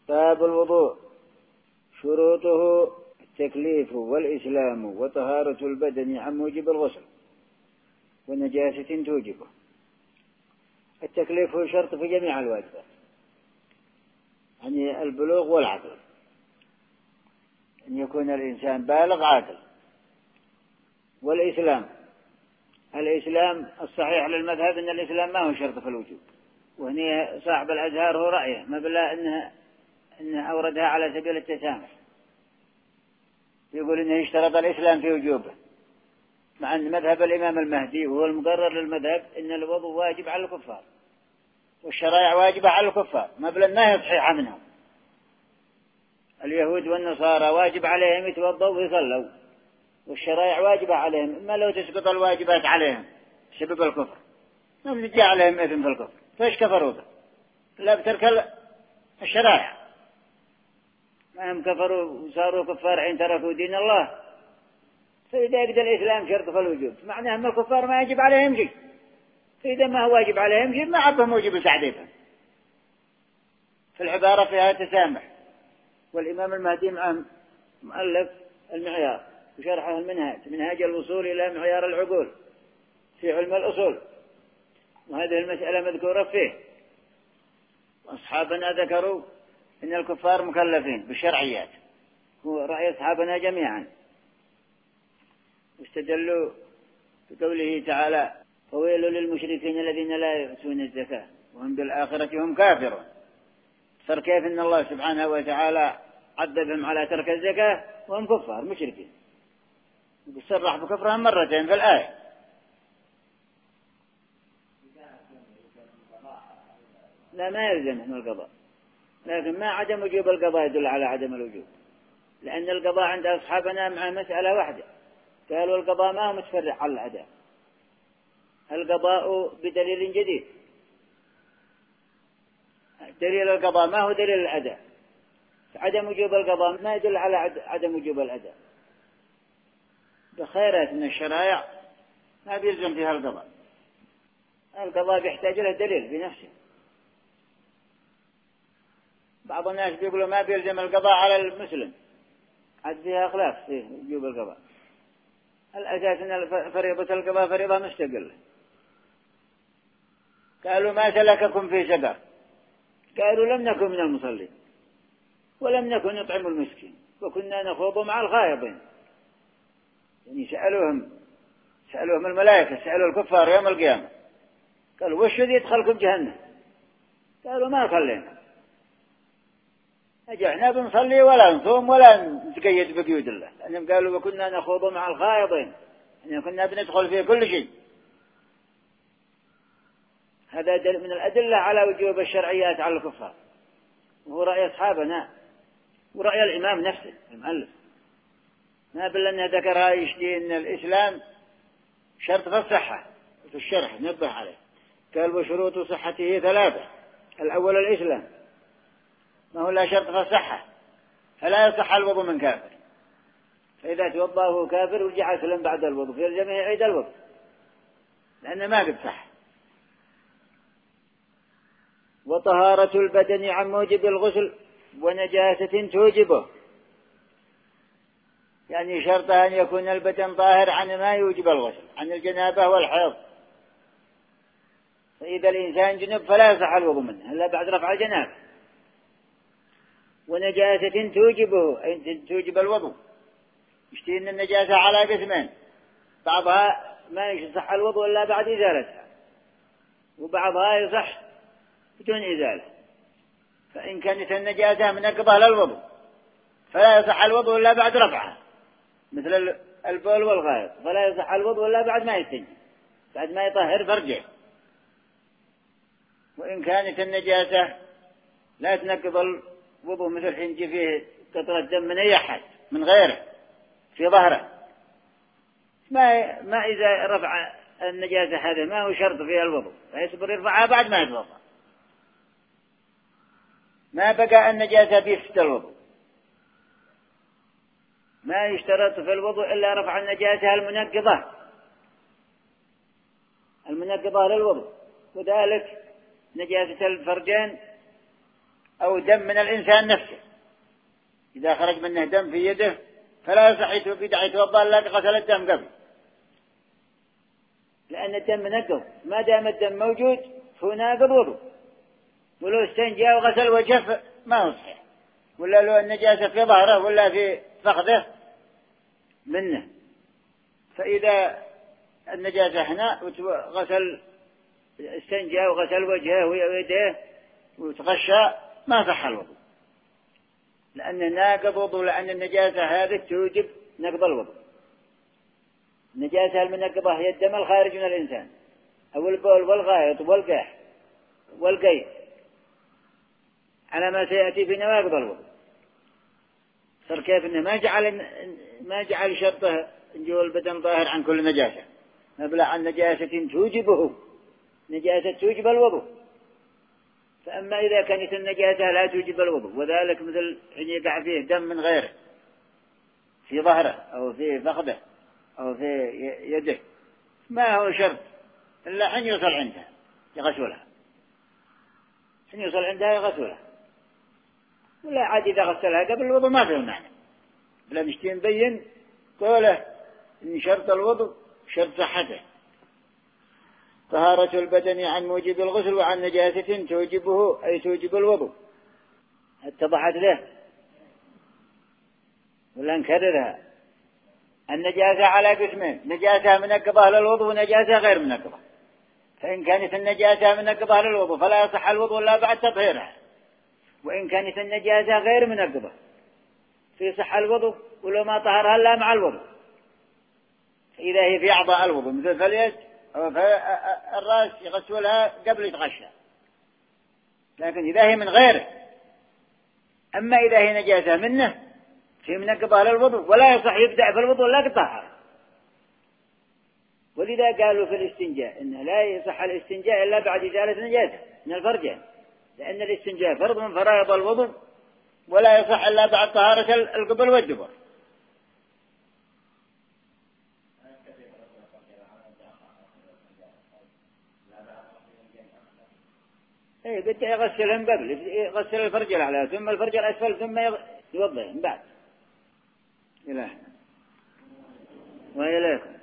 باب الوضوء. شروطه التكليف والإسلام وطهارة البدن عن موجب الغسل ونجاسة توجبه. التكليف هو شرط في جميع الواجبات، يعني البلوغ والعقل، أن يكون الإنسان بالغ عاقل. والإسلام، الإسلام الصحيح للمذهب أن الإسلام ما هو شرط في الوجوب، وهنا صاحب الأزهار هو رأيه، ما بلا أنه أوردها على سبيل التسامح، يقول أنه يشترط الإسلام في وجوبه، مع أن مذهب الإمام المهدي وهو المقرر للمذهب أن الوضوء واجب على الكفار والشرائع واجبة على الكفار، ما بلا ما هي صحيحة منهم. اليهود والنصارى واجب عليهم يتوضوا ويصلوا، والشرائع واجبة عليهم، إما لو تسقط الواجبات عليهم بسبب الكفر ما بيجي عليهم إثم في الكفر، فإيش كفروا به؟ لا بترك الشرائع، ما هم كفروا وصاروا كفار حين تركوا دين الله. فإذا يقدر الإسلام شرط في الوجوب معناه أن الكفار ما يجب عليهم شيء، فإذا ما هو واجب عليهم شيء ما عبه موجب تعذيبهم. في العبارة فيها تسامح. والإمام المهدي معه مؤلف المعيار وشرحه منهاج الوصول إلى معيار العقول في علم الأصول، وهذه المسألة مذكورة فيه. وأصحابنا ذكروا أن الكفار مكلفين بالشرعيات، هو رأي أصحابنا جميعا، واستدلوا بقوله تعالى: فويل للمشركين الذين لا يؤتون الزكاة وهم بالآخرة هم كافرون. فكيف أن الله سبحانه وتعالى عذبهم على ترك الزكاة وهم كفار مشركين، يصرح بكفرهم مرتين في الآية. لا، ما يلزمهم القضاء، لكن ما عدم وجوب القضاء يدل على عدم الوجوب، لأن القضاء عند أصحابنا مع مسألة واحدة، قالوا القضاء ما هو متفرع على الأداء، القضاء بدليل جديد. دليل القضاء ما هو دليل الأداء، عدم وجوب القضاء ما يدل على عدم وجوب الأداء. بخيرات من الشرائع ما بيلزم فيها القضاء، القضاء بيحتاج له دليل بنفسه. بعض الناس بيقولوا ما بيلزم القضاء على المسلم، عاد فيها خلاف في وجوب القضاء. الأساس أن فريضة القضاء فريضة مستقلة. قالوا: ما سلككم في سقر؟ قالوا: لم نكن من المصلين ولم نكن نطعم المسكين وكنا نخوض مع الخائضين. يعني سألوهم الملائكة، سألوا الكفار يوم القيامة، قالوا: وش ذي يدخلكم جهنم؟ قالوا: ما خلينا، أجعنا بنصلي ولا نصوم ولا نتقيد بقيود الله، لأنهم قالوا: وكنا نخوض مع الخائضين، يعني كنا بندخل في كل شيء. هذا من الأدلة على وجوب الشرعيات على الكفار، وهو رأي أصحابنا ورأي الإمام نفسه المؤلف، ما بل أنه ذكرها يشتي أن الإسلام شرط في الصحة. في الشرح نبه عليه قال: وشروط صحته 3. الأول الإسلام، ما هو لا شرط في الصحة، فلا يصح الوضوء من كافر، فإذا توضأ وهو كافر ورجع يسلم بعد الوضوء فيلزمه يعيد الوضوء لأنه ما قد صح. وطهارة البدن عن موجب الغسل ونجاسة توجبه، يعني شرطها أن يكون البدن طاهر عن ما يوجب الغسل، عن الجنابة والحيض. فإذا الإنسان جنب فلا يصح الوضوء منه إلا بعد رفع الجنابة. ونجاسة توجبه، أي توجب الوضوء. يشتي أن النجاسة على قسمين، بعضها ما يصح الوضوء إلا بعد إزالتها، وبعضها يصح بدون إزالة. فإن كانت النجاسة منقضة للوضوء فلا يصح الوضوء إلا بعد رفعها، مثل البول والغائط، فلا يصح الوضوء إلا بعد ما يستنجي، بعد ما يطهر فرجه. وإن كانت النجاسة لا تنقض الوضوء، مثل حين يجي فيه قطرة دم من أي أحد من غيره في ظهره، ما إذا رفع النجاسة هذا ما هو شرط فيها الوضوء، فيصبر يرفعها بعد ما يتوضأ، ما بقى النجاسة بيفت الوضوء. ما يشترط في الوضوء إلا رفع النجاسة المنقضة للوضوء. وذلك نجاسة الفرجين أو دم من الإنسان نفسه، إذا خرج منه دم في يده فلا يصح يتوضأ إلا غسل الدم قبل، لأن الدم منقض، ما دام الدم موجود فهو ناقض وضوء. ولو استنجى وغسل وجهه ما هو صحيح، ولا لو النجاسة في ظهره ولا في فخذه منه، فإذا النجاسة هنا وغسل استنجى وغسل وجهه ويديه وتغشى ما صح الوضوء، لأنه ناقض وضوء، لأن النجاسة هذه توجب نقض الوضوء. النجاسة المنقضة هي الدم الخارج من الإنسان أو البول والغائط والقاح والقيء على ما سيأتي في نواقض الوضوء. صار كيف إنه ما جعل شرطه جو البدن ظاهر عن كل نجاسة، مبلغ عن نجاسة توجبه، نجاسة توجب الوضوء. فأما إذا كانت النجاسة لا توجب الوضوء، وذلك مثل حين يقع فيه دم من غيره في ظهره أو في فخذه أو في يده، ما هو شرط إلا حين يوصل عندها يغسلها، حين يوصل عندها يغسلها، ولا عاد إذا غسلها قبل الوضوء ما فيه معنى. بلا نشتي نبين قوله إن شرط الوضوء شرط صحته طهارة البدن عن موجب الغسل وعن نجاسة توجبه أي توجب الوضوء. اتضحت له ولا نكررها؟ النجاسة على قسمين: نجاسة منقضة للوضوء ونجاسة غير منقضة. فإن كانت النجاسة منقضة للوضوء فلا يصح الوضوء إلا بعد تطهيرها، وإن كانت النجاسة غير منقضة في صح الوضوء ولو ما طهرها إلا مع الوضوء. إذا هي في أعضاء الوضوء مثل اليد أو الرأس يغسلها قبل يتغشى، لكن إذا هي من غيره. أما إذا هي نجاسة منه في منقضة للوضوء ولا يصح يبدأ في الوضوء لا تطهر. ولذا قالوا في الاستنجاء إنه لا يصح الاستنجاء إلا بعد إزالة نجاسة من الفرجين، لأن الاستنجاء فرض من فرائض الوضوء ولا يصح إلا بعد طهارة القبل والدبر. إيه بدأ يغسلهم قبل، يغسل الفرج الأعلى ثم الفرج الأسفل ثم يوضئ من بعد. إلهنا وإليكم.